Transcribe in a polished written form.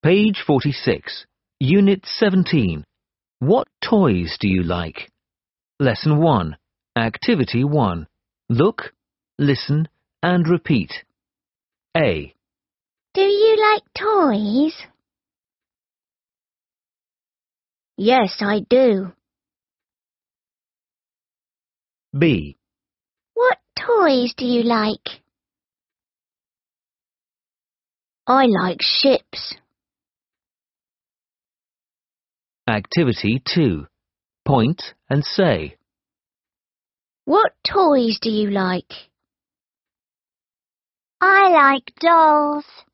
Page 46, Unit 17. What toys do you like? Lesson 1, Activity 1. Look, listen and repeat. A. Do you like toys? Yes, I do. B. What toys do you like? I like ships. Activity 2. Point and say. What toys do you like? I like dolls.